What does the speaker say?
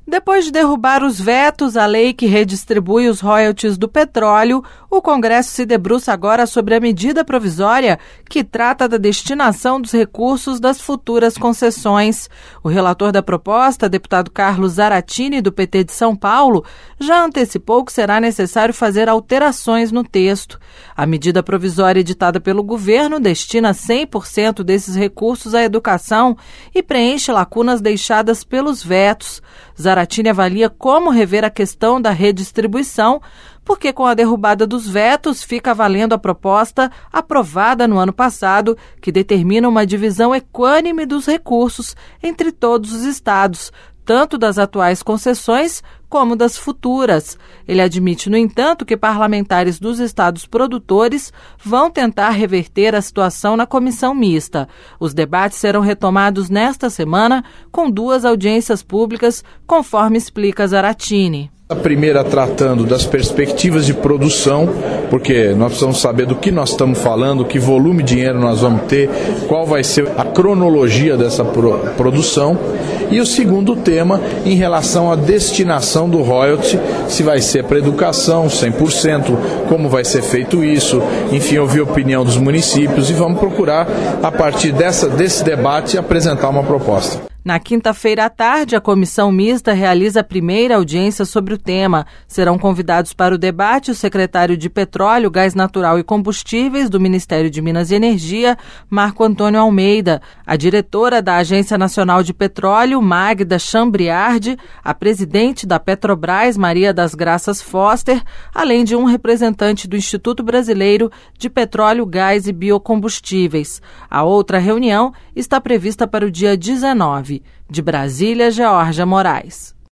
Depois de derrubar os vetos à lei que redistribui os royalties do petróleo, o Congresso se debruça agora sobre a medida provisória que trata da destinação dos recursos das futuras concessões. O relator da proposta, deputado Carlos Zaratini, do PT de São Paulo, já antecipou que será necessário fazer alterações no texto. A medida provisória editada pelo governo destina 100% desses recursos à educação e preenche lacunas deixadas pelos vetos. Zaratini avalia como rever a questão da redistribuição, porque com a derrubada dos vetos fica valendo a proposta aprovada no ano passado, que determina uma divisão equânime dos recursos entre todos os estados, tanto das atuais concessões como das futuras. Ele admite, no entanto, que parlamentares dos estados produtores vão tentar reverter a situação na comissão mista. Os debates serão retomados nesta semana, com 2 audiências públicas, conforme explica Zaratini. A primeira tratando das perspectivas de produção, porque nós precisamos saber do que nós estamos falando, que volume de dinheiro nós vamos ter, qual vai ser a cronologia dessa produção. E o segundo tema, em relação à destinação do royalty, se vai ser para educação, 100%, como vai ser feito isso, enfim, ouvir a opinião dos municípios e vamos procurar, a partir desse debate, apresentar uma proposta. Na quinta-feira à tarde, a comissão mista realiza a primeira audiência sobre o tema. Serão convidados para o debate o secretário de Petróleo, Gás Natural e Combustíveis do Ministério de Minas e Energia, Marco Antônio Almeida, a diretora da Agência Nacional de Petróleo, Magda Chambriardi, a presidente da Petrobras, Maria das Graças Foster, além de um representante do Instituto Brasileiro de Petróleo, Gás e Biocombustíveis. A outra reunião está prevista para o dia 19. De Brasília, Georgia Moraes.